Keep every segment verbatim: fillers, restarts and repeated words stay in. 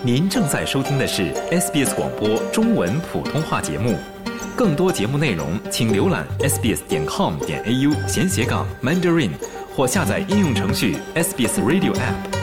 您正在收听的是 S B S 广播中文普通话节目，更多节目内容请浏览 s b s 点 com 点 a u 闲斜杠 Mandarin 或下载应用程序 S B S Radio App。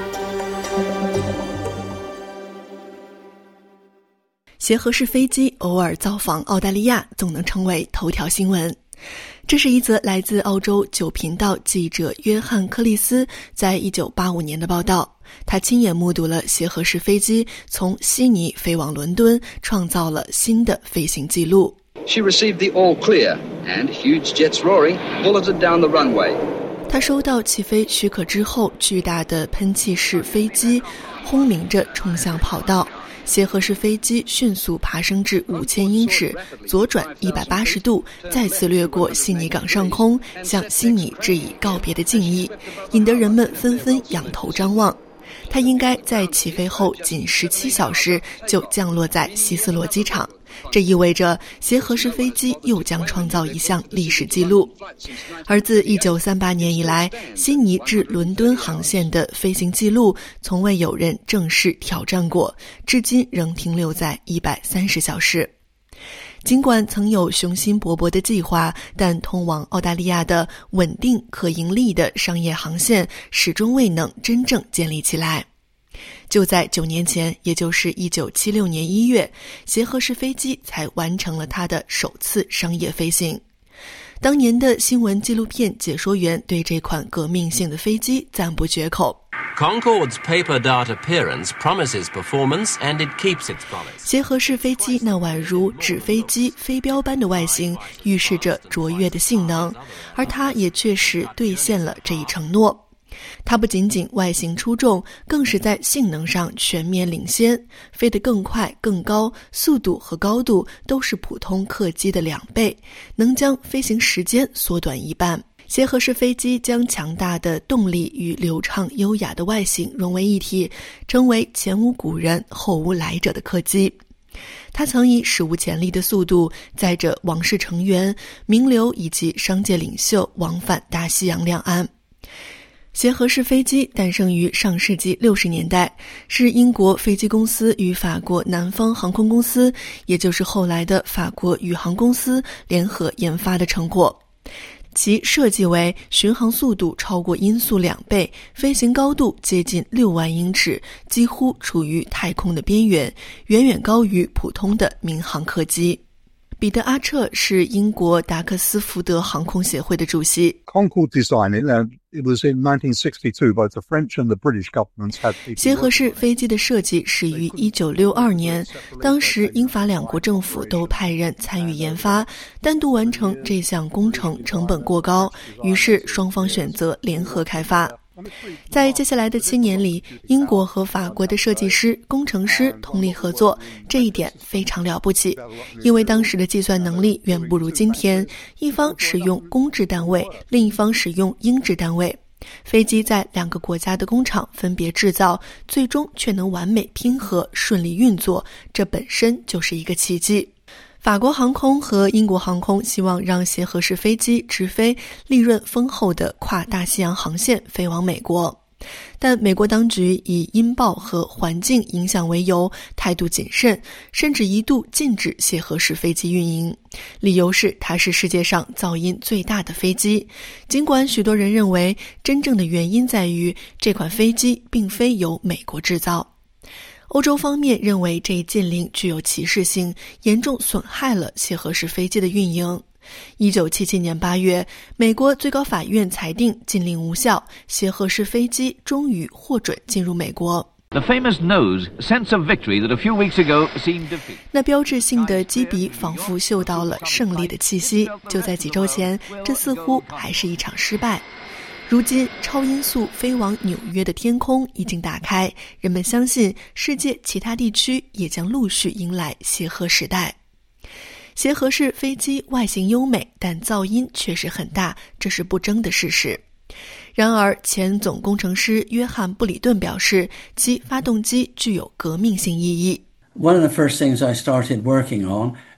协和式飞机偶尔造访澳大利亚，总能成为头条新闻。这是一则来自澳洲九频道记者约翰·克利斯在一九八五年的报道。他亲眼目睹了协和式飞机从悉尼飞往伦敦，创造了新的飞行记录。 She received the all clear and huge jets roaring bulleted down the runway. 他收到起飞许可之后，巨大的喷气式飞机轰鸣着冲向跑道。协和式飞机迅速爬升至五千英尺，左转一百八十度，再次掠过悉尼港上空，向悉尼致以告别的敬意，引得人们纷纷仰头张望。它应该在起飞后仅十七小时就降落在希斯罗机场，这意味着协和式飞机又将创造一项历史记录。而自一九三八年以来，悉尼至伦敦航线的飞行记录从未有人正式挑战过，至今仍停留在一百三十小时。尽管曾有雄心勃勃的计划，但通往澳大利亚的稳定可盈利的商业航线始终未能真正建立起来。就在九年前，也就是一九七六年一月，协和式飞机才完成了它的首次商业飞行。当年的新闻纪录片解说员对这款革命性的飞机赞不绝口。 Concorde's paper dart appearance promises performance and it keeps its promise. 协和式飞机那宛如纸飞机飞镖般的外形预示着卓越的性能，而它也确实兑现了这一承诺。它不仅仅外形出众，更是在性能上全面领先，飞得更快更高，速度和高度都是普通客机的两倍，能将飞行时间缩短一半。协和式飞机将强大的动力与流畅优雅的外形融为一体，成为前无古人后无来者的客机。它曾以史无前例的速度载着王室成员、名流以及商界领袖往返大西洋两岸。协和式飞机诞生于上世纪六十年代，是英国飞机公司与法国南方航空公司，也就是后来的法国宇航公司联合研发的成果。其设计为巡航速度超过音速两倍，飞行高度接近六万英尺，几乎处于太空的边缘，远远高于普通的民航客机。彼得·阿彻是英国达克斯福德航空协会的主席。 Concorde design, it was in nineteen sixty-two, both the French and the British governments had. 协和式飞机的设计始于一九六二年，当时英法两国政府都派人参与研发，单独完成这项工程成本过高，于是双方选择联合开发。在接下来的七年里，英国和法国的设计师、工程师通力合作，这一点非常了不起，因为当时的计算能力远不如今天，一方使用公制单位，另一方使用英制单位。飞机在两个国家的工厂分别制造，最终却能完美拼合，顺利运作，这本身就是一个奇迹。法国航空和英国航空希望让协和式飞机直飞利润丰厚的跨大西洋航线飞往美国，但美国当局以音爆和环境影响为由，态度谨慎，甚至一度禁止协和式飞机运营，理由是它是世界上噪音最大的飞机。尽管许多人认为真正的原因在于这款飞机并非由美国制造。欧洲方面认为这一禁令具有歧视性，严重损害了协和式飞机的运营。一九七七年八月，美国最高法院裁定禁令无效，协和式飞机终于获准进入美国。 The famous nose, sense of victory that a few weeks ago seemed defeat. 那标志性的机鼻仿佛嗅到了胜利的气息，就在几周前，这似乎还是一场失败。如今超音速飞往纽约的天空已经打开，人们相信世界其他地区也将陆续迎来协和时代。协和式飞机外形优美，但噪音确实很大，这是不争的事实。然而前总工程师约翰·布里顿表示，其发动机具有革命性意义。 One of the first things I started working on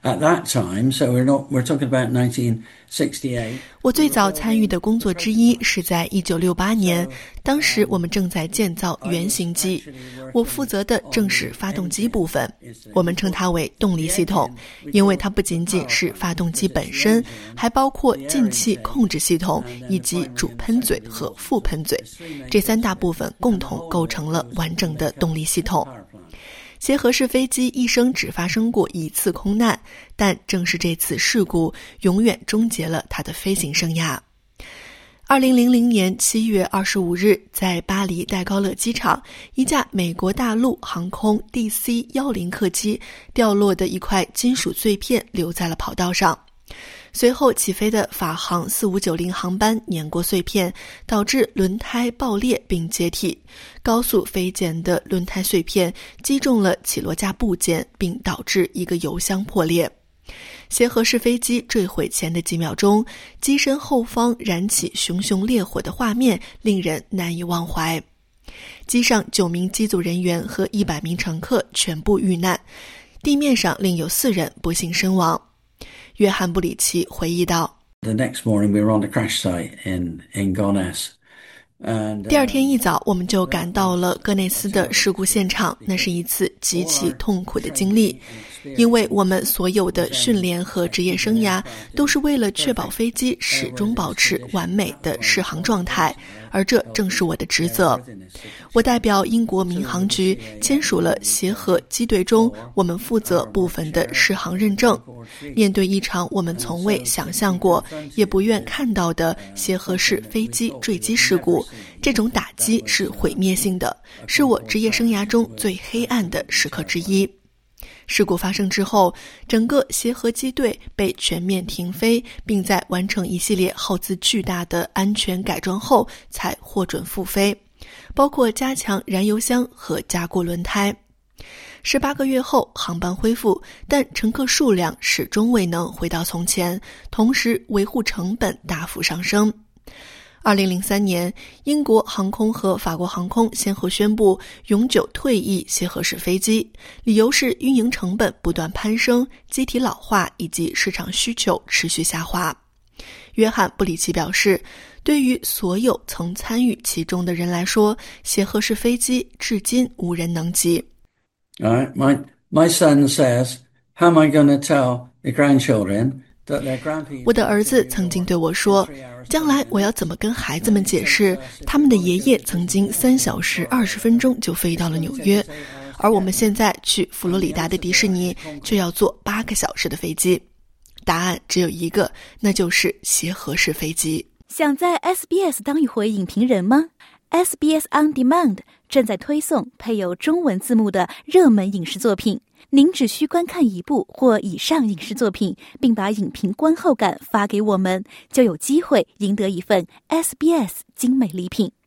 at that time, so we're not we're talking about nineteen sixty-eight. 我最早参与的工作之一是在一九六八年，当时我们正在建造原型机，我负责的正是发动机部分，我们称它为动力系统，因为它不仅仅是发动机本身，还包括进气控制系统以及主喷嘴和副喷嘴，这三大部分共同构成了完整的动力系统。协和式飞机一生只发生过一次空难，但正是这次事故永远终结了它的飞行生涯。二零零零年七月二十五日，在巴黎戴高乐机场，一架美国大陆航空 D C 一零 客机掉落的一块金属碎片留在了跑道上。随后起飞的法航四五九零航班碾过碎片，导致轮胎爆裂并解体，高速飞溅的轮胎碎片击中了起落架部件，并导致一个油箱破裂。协和式飞机坠毁前的几秒钟，机身后方燃起熊熊烈火的画面令人难以忘怀。机上九名机组人员和一百名乘客全部遇难，地面上另有四人不幸身亡。约翰·布里奇回忆道 The next morning we were on the crash site in, in Gonesse. 第二天一早，我们就赶到了戈内斯的事故现场，那是一次极其痛苦的经历，因为我们所有的训练和职业生涯都是为了确保飞机始终保持完美的适航状态，而这正是我的职责。我代表英国民航局签署了协和机队中我们负责部分的适航认证。面对一场我们从未想象过也不愿看到的协和式飞机坠机事故，这种打击是毁灭性的，是我职业生涯中最黑暗的时刻之一。事故发生之后，整个协和机队被全面停飞，并在完成一系列耗资巨大的安全改装后才获准复飞，包括加强燃油箱和加固轮胎。十八个月后，航班恢复，但乘客数量始终未能回到从前，同时维护成本大幅上升。二零零三年，英国航空和法国航空先后宣布永久退役协和式飞机，理由是运营成本不断攀升、机体老化以及市场需求持续下滑。约翰·布里奇表示，对于所有曾参与其中的人来说，协和式飞机至今无人能及。 All right, my, my son says, how am I going to tell the grandchildren? 我的儿子曾经对我说，将来我要怎么跟孩子们解释，他们的爷爷曾经三小时二十分钟就飞到了纽约，而我们现在去佛罗里达的迪士尼却要坐八个小时的飞机。答案只有一个，那就是协和式飞机。 想在 S B S 当一回影评人吗？ S B S On Demand 正在推送配有中文字幕的热门影视作品，您只需观看一部或以上影视作品，并把影评观后感发给我们，就有机会赢得一份 S B S 精美礼品。